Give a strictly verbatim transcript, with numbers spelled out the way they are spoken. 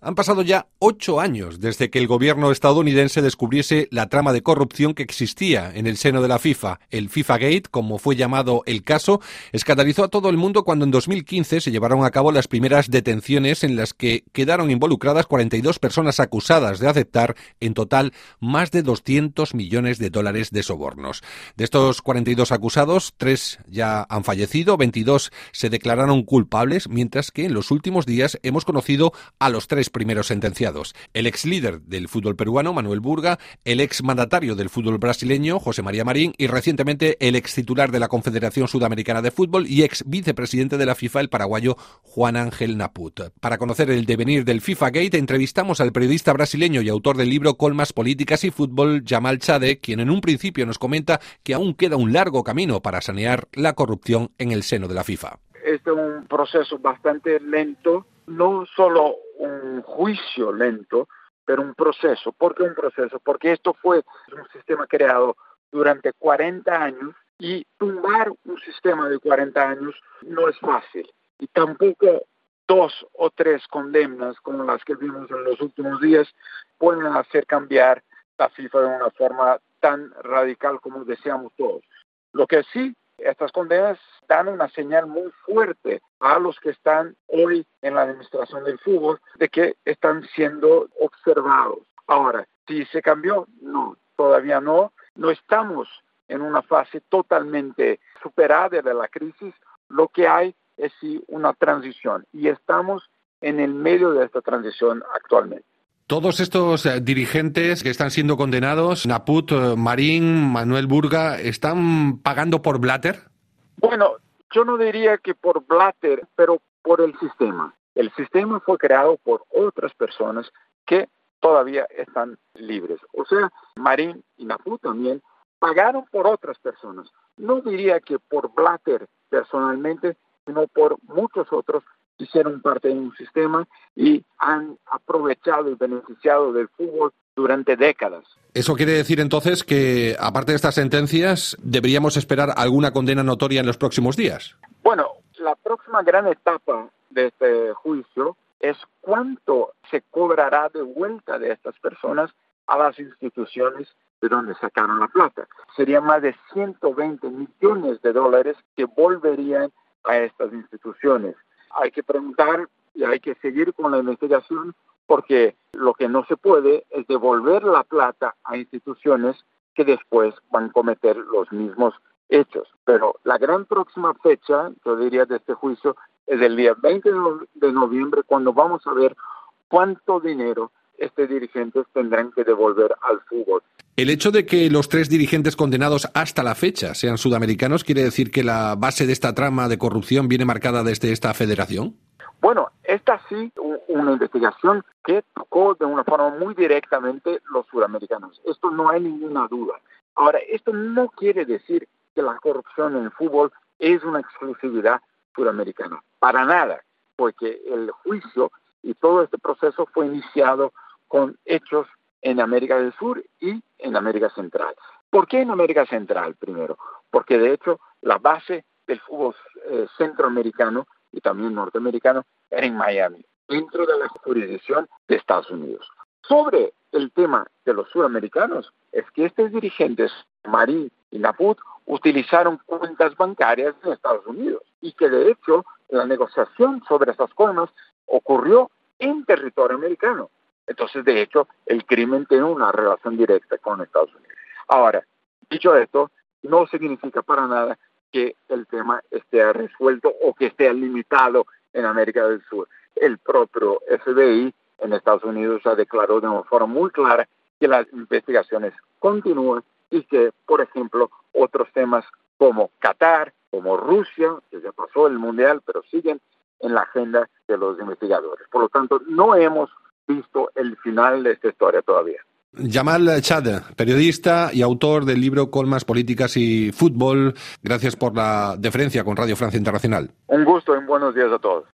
Han pasado ya ocho años desde que el gobierno estadounidense descubriese la trama de corrupción que existía en el seno de la FIFA. El FIFA Gate, como fue llamado el caso, escandalizó a todo el mundo cuando en dos mil quince se llevaron a cabo las primeras detenciones en las que quedaron involucradas cuarenta y dos personas acusadas de aceptar en total más de doscientos millones de dólares de sobornos. De estos cuarenta y dos acusados, tres ya han fallecido, veintidós se declararon culpables, mientras que en los últimos días hemos conocido a los tres primeros sentenciados. El ex líder del fútbol peruano, Manuel Burga, el ex mandatario del fútbol brasileño, José María Marín, y recientemente el ex titular de la Confederación Sudamericana de Fútbol y ex vicepresidente de la FIFA, el paraguayo Juan Ángel Naput. Para conocer el devenir del FIFA Gate, entrevistamos al periodista brasileño y autor del libro Colmas, Políticas y Fútbol, Yamal Chade, quien en un principio nos comenta que aún queda un largo camino para sanear la corrupción en el seno de la FIFA. Este es un proceso bastante lento, no solo un juicio lento, pero un proceso. ¿Por qué un proceso? Porque esto fue un sistema creado durante cuarenta años y tumbar un sistema de cuarenta años no es fácil. Y tampoco dos o tres condenas como las que vimos en los últimos días pueden hacer cambiar la FIFA de una forma tan radical como deseamos todos. Lo que sí, estas condenas dan una señal muy fuerte a los que están hoy en la administración del fútbol de que están siendo observados. Ahora, ¿si se cambió? No, todavía no. No estamos en una fase totalmente superada de la crisis. Lo que hay es sí una transición y estamos en el medio de esta transición actualmente. Todos estos eh, dirigentes que están siendo condenados, Naput, eh, Marín, Manuel Burga, ¿están pagando por Blatter? Bueno, yo no diría que por Blatter, pero por el sistema. El sistema fue creado por otras personas que todavía están libres. O sea, Marín y Naput también pagaron por otras personas. No diría que por Blatter personalmente, sino por muchos otros que hicieron parte de un sistema y han aprovechado y beneficiado del fútbol durante décadas. ¿Eso quiere decir entonces que, aparte de estas sentencias, deberíamos esperar alguna condena notoria en los próximos días? Bueno, la próxima gran etapa de este juicio es cuánto se cobrará de vuelta de estas personas a las instituciones de donde sacaron la plata. Serían más de ciento veinte millones de dólares que volverían a estas instituciones. Hay que preguntar y hay que seguir con la investigación porque lo que no se puede es devolver la plata a instituciones que después van a cometer los mismos hechos. Pero la gran próxima fecha, yo diría, de este juicio es el día veinte de noviembre, cuando vamos a ver cuánto dinero estos dirigentes tendrán que devolver al fútbol. ¿El hecho de que los tres dirigentes condenados hasta la fecha sean sudamericanos quiere decir que la base de esta trama de corrupción viene marcada desde esta federación? Bueno, esta sí, una investigación que tocó de una forma muy directamente los sudamericanos. Esto no hay ninguna duda. Ahora, esto no quiere decir que la corrupción en el fútbol es una exclusividad sudamericana. Para nada, porque el juicio y todo este proceso fue iniciado con hechos en América del Sur y en América Central. ¿Por qué en América Central primero? Porque de hecho la base del fútbol eh, centroamericano y también norteamericano era en Miami, dentro de la jurisdicción de Estados Unidos. Sobre el tema de los sudamericanos, es que estos dirigentes, Marín y Naput, utilizaron cuentas bancarias en Estados Unidos y que de hecho la negociación sobre estas coimas ocurrió en territorio americano. Entonces, de hecho, el crimen tiene una relación directa con Estados Unidos. Ahora, dicho esto, no significa para nada que el tema esté resuelto o que esté limitado en América del Sur. El propio F B I en Estados Unidos ya declaró de una forma muy clara que las investigaciones continúan y que, por ejemplo, otros temas como Qatar, como Rusia, que ya pasó el Mundial, pero siguen en la agenda de los investigadores. Por lo tanto, no hemos visto el final de esta historia todavía. Yamal Chade, periodista y autor del libro Colmas, Políticas y Fútbol. Gracias por la deferencia con Radio Francia Internacional. Un gusto y buenos días a todos.